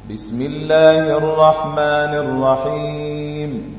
بسم الله الرحمن الرحيم.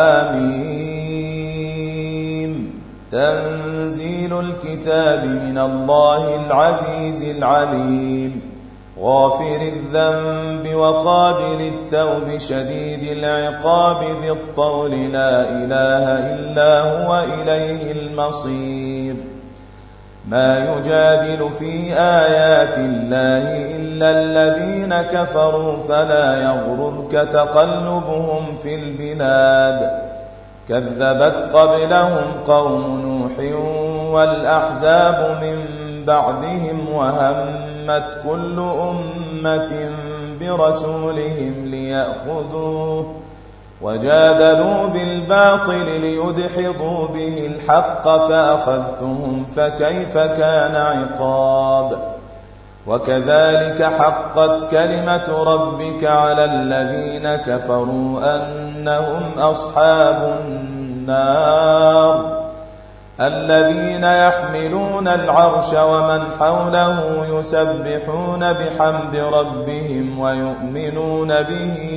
حميم. تنزيل الكتاب من الله العزيز العليم، غافر الذنب وقابل التوب شديد العقاب ذي الطول، لا إله إلا هو إليه المصير. ما يجادل في آيات الله إلا الذين كفروا، فلا يغررك تقلبهم في البلاد. كذبت قبلهم قوم نوح والأحزاب من بعدهم، وهمت كل أمة برسولهم ليأخذوه، وجادلوا بالباطل ليدحضوا به الحق، فأخذتهم فكيف كان عقاب. وكذلك حقت كلمة ربك على الذين كفروا أنهم أصحاب النار. الذين يحملون العرش ومن حوله يسبحون بحمد ربهم ويؤمنون به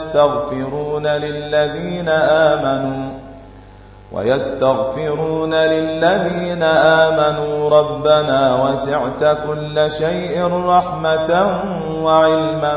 ويستغفرون للذين آمنوا ربنا وسعت كل شيء رحمة وعلما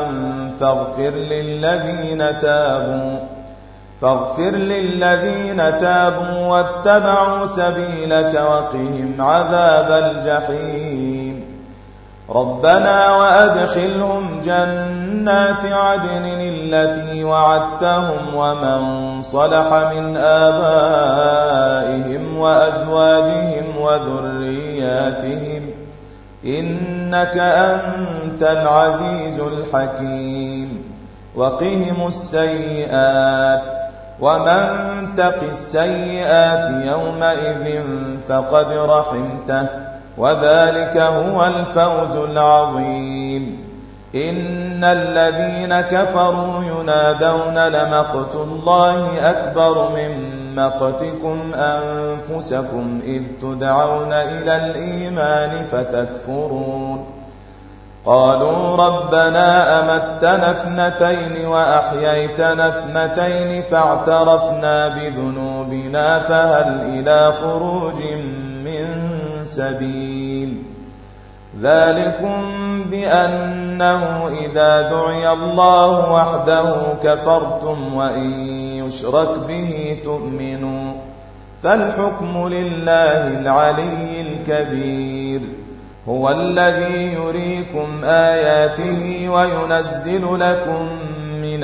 فاغفر للذين تابوا واتبعوا سبيلك وقهم عذاب الجحيم. ربنا وأدخلهم جنات عدن التي وعدتهم ومن صلح من آبائهم وأزواجهم وذرياتهم، إنك أنت العزيز الحكيم. وقهم السيئات، ومن تق السيئات يومئذ فقد رحمته، وذلك هو الفوز العظيم. إن الذين كفروا ينادون لمقت الله أكبر من مقتكم أنفسكم إذ تدعون إلى الإيمان فتكفرون. قالوا ربنا أمتنا اثنتين وأحييتنا اثنتين فاعترفنا بذنوبنا فهل إلى خروج من سبيل. ذلكم بأنه إذا دعي الله وحده كفرتم وإن يشرك به تؤمنوا، فالحكم لله العلي الكبير. هو الذي يريكم آياته وينزل لكم من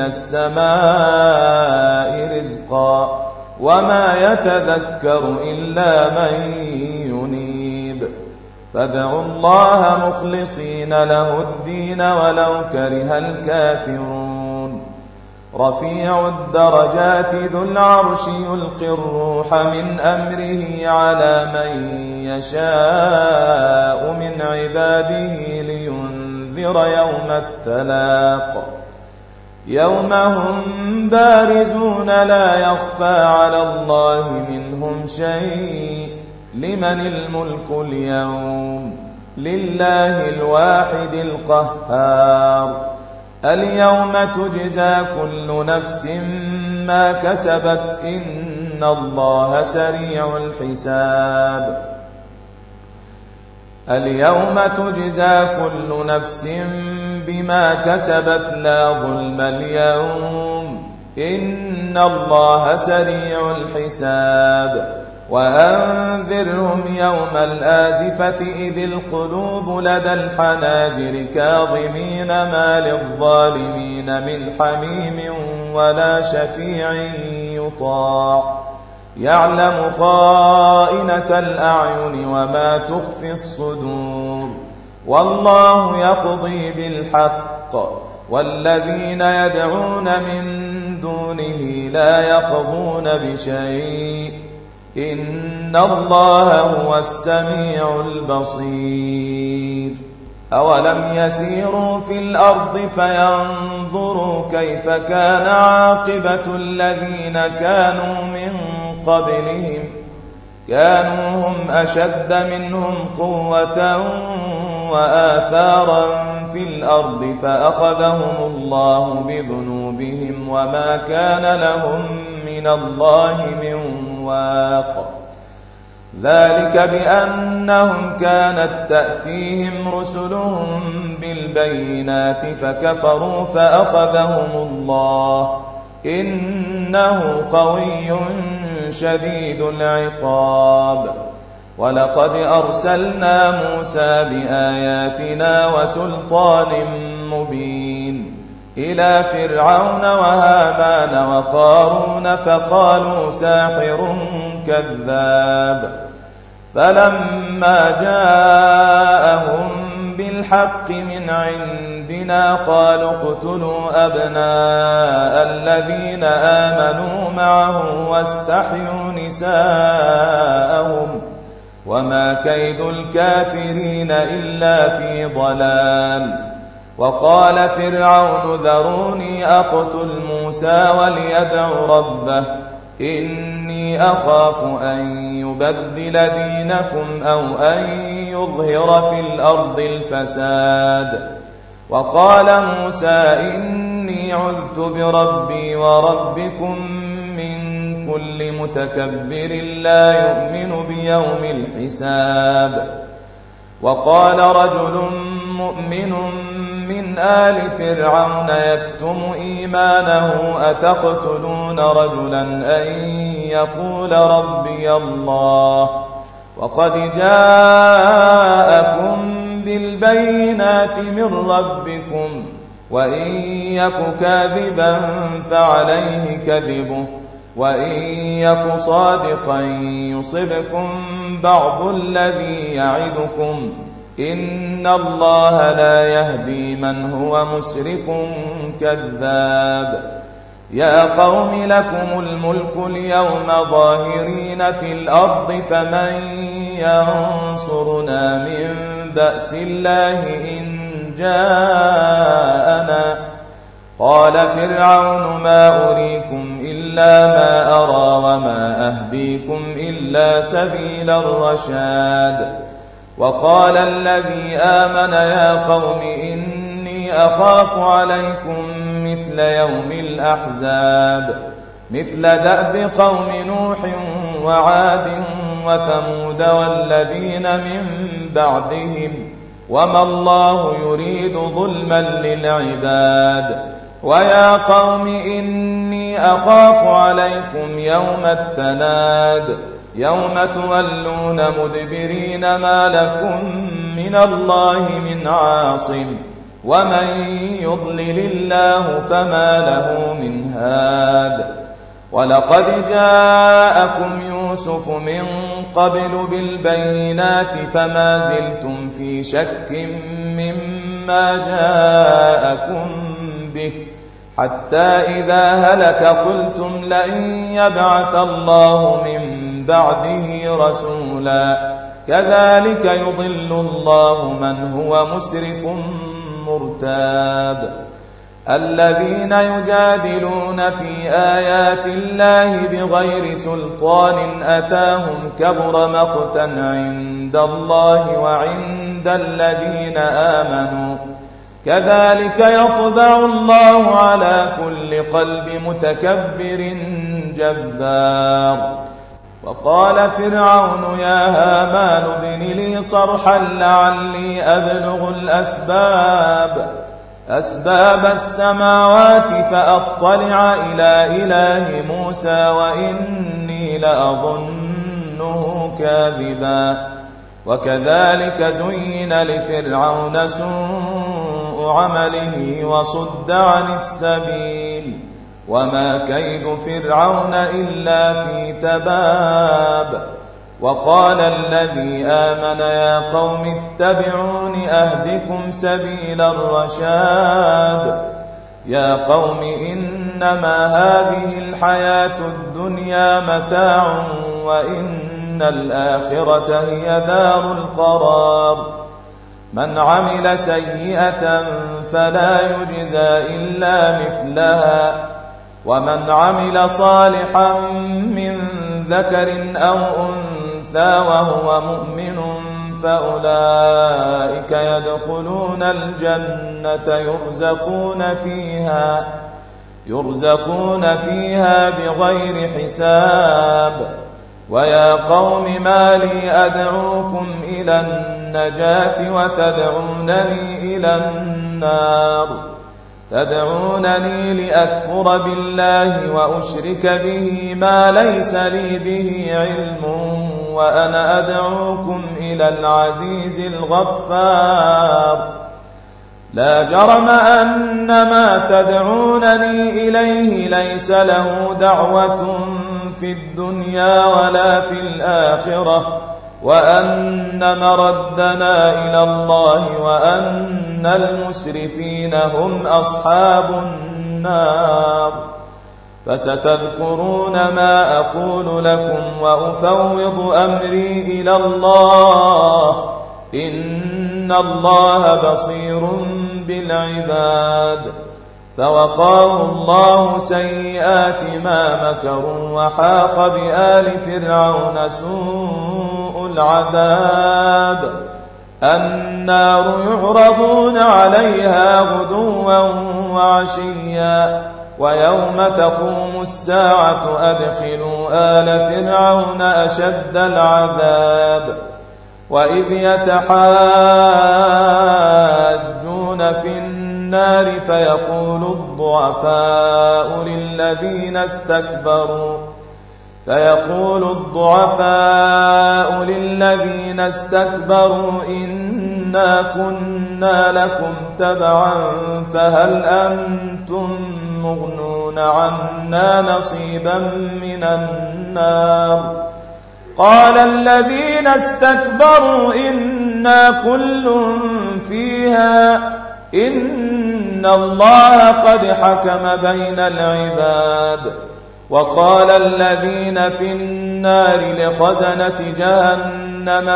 السماء رزقا، وما يتذكر إلا من ينيب. فادعوا الله مخلصين له الدين ولو كره الكافرون. رفيع الدرجات ذو العرش يلقي الروح من أمره على من يشاء من عباده لينذر يوم التلاق. يوم هم بارزون لا يخفى على الله منهم شيء. لمن الملك اليوم؟ لله الواحد القهار. اليوم تجزى كل نفس ما كسبت إن الله سريع الحساب. اليوم تجزى كل نفس بما كسبت لا ظلم اليوم، إن الله سريع الحساب. وأنذرهم يوم الآزفة إذ القلوب لدى الحناجر كاظمين ما للظالمين من حميم ولا شفيع يطاع. يعلم خائنة الأعين وما تخفي الصدور. والله يقضي بالحق، والذين يدعون من دونه لا يقضون بشيء، إن الله هو السميع البصير. أولم يسيروا في الأرض فينظروا كيف كان عاقبة الذين كانوا من قبلهم، كانوا هم أشد منهم قوة وآثارا في الأرض فأخذهم الله بذنوبهم وما كان لهم من الله من واق. ذلك بأنهم كانت تأتيهم رسلهم بالبينات فكفروا فأخذهم الله إنه قوي شديد العقاب. ولقد أرسلنا موسى بآياتنا وسلطان مبين إلى فرعون وهامان وقارون فقالوا ساحر كذاب. فلما جاءهم بالحق من عندنا قالوا اقتلوا أبناء الذين آمنوا معه واستحيوا نساءهم وما كيد الكافرين إلا في ضلال. وقال فرعون ذروني أقتل موسى وليدع ربه إني أخاف أن يبدل دينكم أو أن يظهر في الأرض الفساد. وقال موسى إني عذت بربي وربكم من كل متكبر لا يؤمن بيوم الحساب. وقال رجل مؤمن من آل فرعون يكتم إيمانه أتقتلون رجلا أن يقول ربي الله وقد جاءكم بالبينات من ربكم وإن يك كاذبا فعليه كذبه وإن يك صادقا يصبكم بعض الذي يعدكم إن الله لا يهدي من هو مسرف كذاب. يا قوم لكم الملك اليوم ظاهرين في الأرض فمن ينصرنا من بأس الله إن جاءنا. قال فرعون ما أريكم إلا ما أرى وما أهديكم إلا سبيل الرشاد. وقال الذي آمن يا قوم إني أخاف عليكم مثل يوم الأحزاب مثل دأب قوم نوح وعاد وثمود والذين من بعدهم وما الله يريد ظلما للعباد. ويا قوم إني أخاف عليكم يوم التناد يوم تولون مدبرين ما لكم من الله من عاصم ومن يضلل الله فما له من هاد. ولقد جاءكم يوسف من قبل بالبينات فما زلتم في شك مما جاءكم به حتى إذا هلك قلتم لئن يبعث الله من بعده رسولا كذلك يضل الله من هو مسرف مرتاب. الذين يجادلون في آيات الله بغير سلطان أتاهم كبر مقتا عند الله وعند الذين آمنوا كذلك يطبع الله على كل قلب متكبر جبار. وقال فرعون يا هامان ابن لي صرحا لعلي أبلغ أسباب السماوات فأطلع إلى إله موسى وإني لأظنه كاذبا. وكذلك زين لفرعون سوء عمله وصد عن السبيل وما كيد فرعون إلا في تباب. وقال الذي آمن يا قوم اتبعون أهدكم سبيل الرشاد. يا قوم إنما هذه الحياة الدنيا متاع وإن الآخرة هي دار القرار. من عمل سيئة فلا يجزى إلا مثلها ومن عمل صالحا من ذكر أو أنثى وهو مؤمن فأولئك يدخلون الجنة يرزقون فيها بغير حساب. ويا قوم ما لي أدعوكم إلى النجاة وتدعونني إلى النار؟ تدعونني لأكفر بالله وأشرك به ما ليس لي به علم وأنا أدعوكم إلى العزيز الغفار. لا جرم أن ما تدعونني إليه ليس له دعوة في الدنيا ولا في الآخرة، وأن مردنا إلى الله وأن المسرفين هم أصحاب النار. فستذكرون ما أقول لكم وأفوض أمري إلى الله، إن الله بصير بالعباد. فوقاه الله سيئات ما مكروا وحاق بآل فرعون سوء العذاب. النار يعرضون عليها غدوا وعشيا ويوم تقوم الساعة أدخلوا آل فرعون أشد العذاب. وإذ يتحاجون في النار فيقول الضعفاء للذين استكبروا إنا كنا لكم تبعا فهل أنتم مغنون عنا نصيبا من النار؟ قال الذين استكبروا إنا كل فيها إن الله قد حكم بين العباد. وقال الذين في النار لخزنة جهنم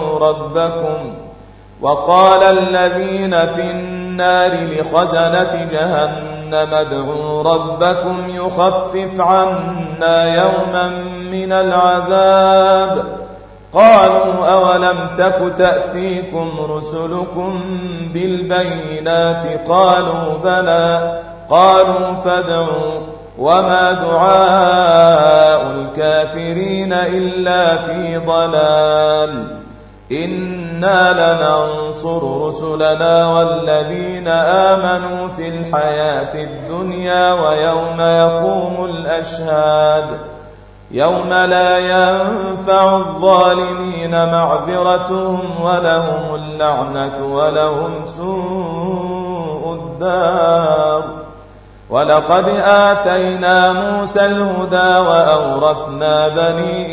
ادعوا ربكم يخفف عنا يوما من العذاب. قالوا أولم تك تأتيكم رسلكم بالبينات؟ قالوا بلى. قالوا فادعوا وما دعاء الكافرين إلا في ضلال. إنا لننصر رسلنا والذين آمنوا في الحياة الدنيا ويوم يقوم الأشهاد. يوم لا ينفع الظالمين معذرتهم ولهم اللعنة ولهم سوء الدار. ولقد آتينا موسى الهدى وأورثنا بني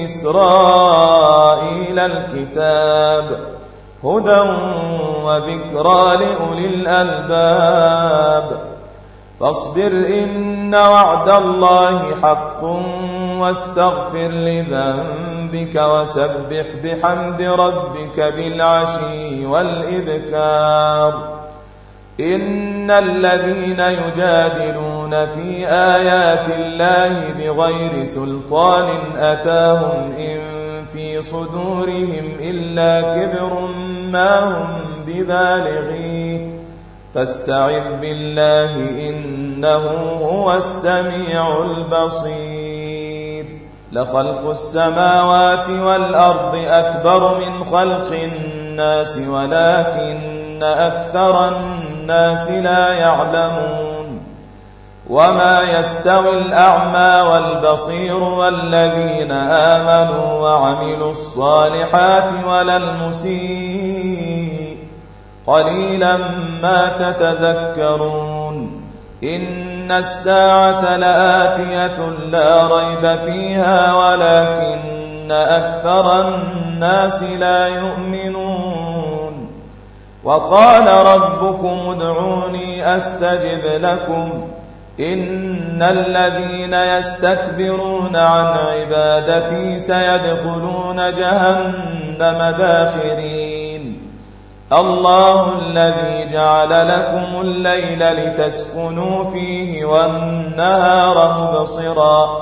إسرائيل الكتاب هدى وذكرى لأولي الألباب. فاصبر إن وعد الله حق واستغفر لذنبك وسبح بحمد ربك بالعشي والإذكار. إن الذين يجادلون في آيات الله بغير سلطان أتاهم إن في صدورهم إلا كبر ما هم ببالغيه فاستعذ بالله إنه هو السميع البصير. لخلق السماوات والأرض أكبر من خلق الناس ولكن أكثر الناس لا يعلمون. وما يستوي الأعمى والبصير والذين آمنوا وعملوا الصالحات ولا المسيء قليلا ما تتذكرون. إن الساعة لآتية لا ريب فيها ولكن أكثر الناس لا يؤمنون. وقال ربكم ادعوني أستجب لكم إن الذين يستكبرون عن عبادتي سيدخلون جهنم داخرين. الله الذي جعل لكم الليل لتسكنوا فيه والنهار مبصرا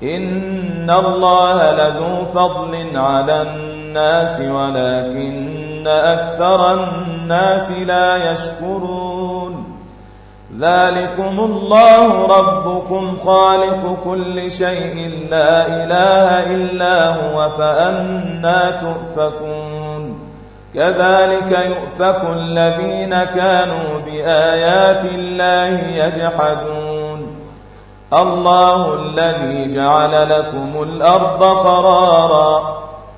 إن الله لذو فضل على الناس ولكن ولكن أكثر الناس لا يشكرون ذلكم الله ربكم خالق كل شيء لا إله إلا هو فأنى تؤفكون كذلك يؤفك الذين كانوا بآيات الله يجحدون الله الذي جعل لكم الأرض قرارا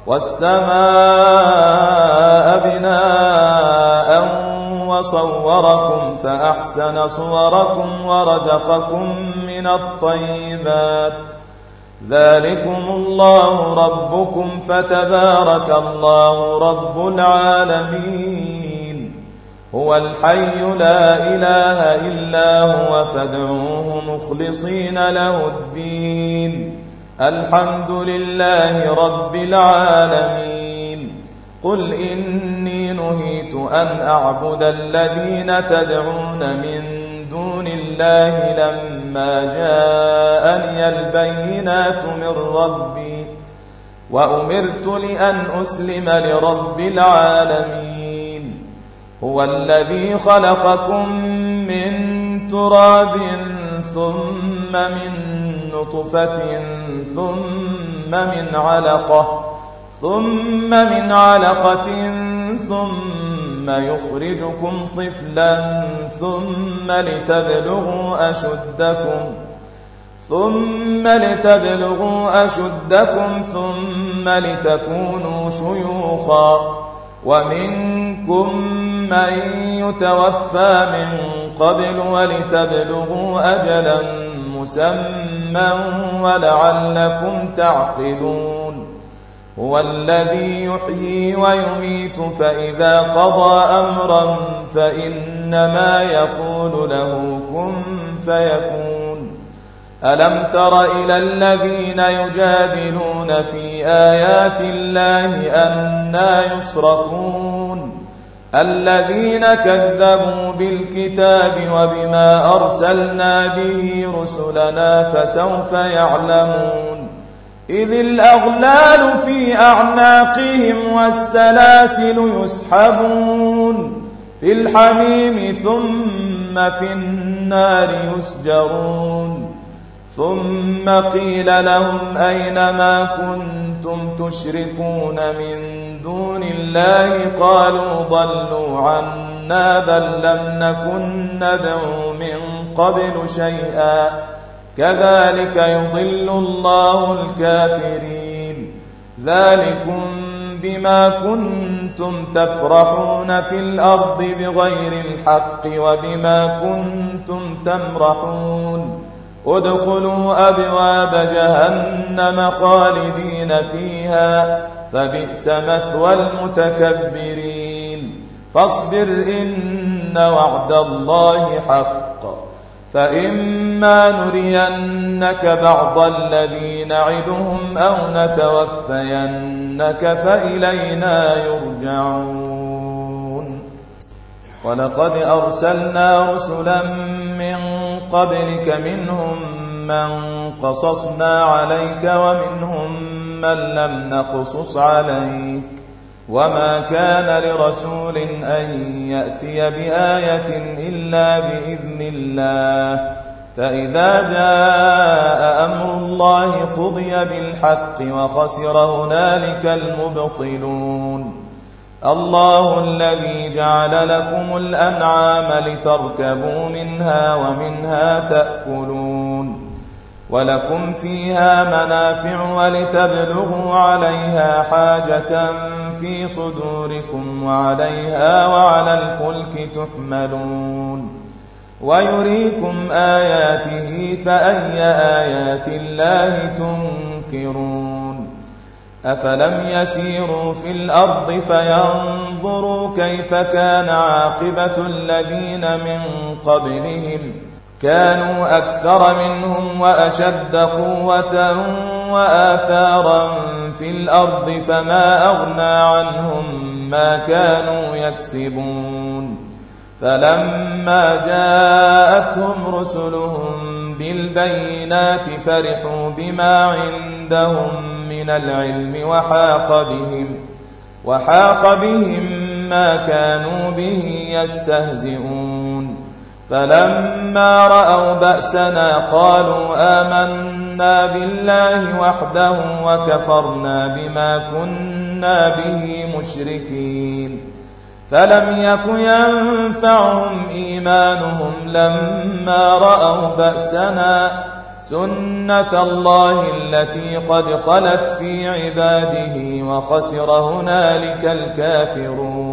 والسماء بناء وصوركم فأحسن صوركم ورزقكم من الطيبات ذلكم الله ربكم فتبارك الله رب العالمين هو الحي لا إله إلا هو فادعوه مخلصين له الدين الحمد لله رب العالمين قل إني نهيت أن أعبد الذين تدعون من دون الله لما جاءني البينات من ربي وأمرت لأن أسلم لرب العالمين هو الذي خلقكم من تراب ثم من نطفة ثم من علقة ثم يخرجكم طفلا ثم لتبلغوا أشدكم ثم لتكونوا شيوخا ومنكم من يتوفى من قبل ولتبلغوا أجلا مسمى ولعلكم تعقلون هو الذي يحيي ويميت فإذا قضى أمرا فإنما يقول له كن فيكون ألم تر إلى الذين يجادلون في آيات الله أنى يصرفون الذين كذبوا بالكتاب وبما أرسلنا به رسلنا فسوف يعلمون إذ الأغلال في أعناقهم والسلاسل يسحبون في الحميم ثم في النار يسجرون ثم قيل لهم أين ما كنتم تشركون من دون الله قالوا ضلوا عنا بل لم نكن ندعو من قبل شيئا كذلك يضل الله الكافرين ذلكم بما كنتم تفرحون في الأرض بغير الحق وبما كنتم تمرحون ادخلوا أبواب جهنم خالدين فيها فبئس مثوى المتكبرين فاصبر إن وعد الله حق فإما نرينك بعض الذي نعدهم أو نتوفينك فإلينا يرجعون ولقد أرسلنا رسلا من قبلك منهم من قصصنا عليك ومنهم من لم نقصص عليك وما كان لرسول أن يأتي بآية إلا بإذن الله فإذا جاء أمر الله قضي بالحق وخسر هنالك المبطلون الله الذي جعل لكم الأنعام لتركبوا منها ومنها تأكلون ولكم فيها منافع ولتبلغوا عليها حاجة في صدوركم وعليها وعلى الفلك تحملون ويريكم آياته فأي آيات الله تنكرون أفلم يسيروا في الأرض فينظروا كيف كان عاقبة الذين من قبلهم كانوا أكثر منهم وأشد قوة وآثارا في الأرض فما أغنى عنهم ما كانوا يكسبون فلما جاءتهم رسلهم بالبينات فرحوا بما عندهم من العلم وحاق بهم ما كانوا به يستهزئون فلما رأوا بأسنا قالوا آمنا بالله وحده وكفرنا بما كنا به مشركين فلم يك ينفعهم إيمانهم لما رأوا بأسنا سنة الله التي قد خلت في عباده وخسر هنالك الكافرون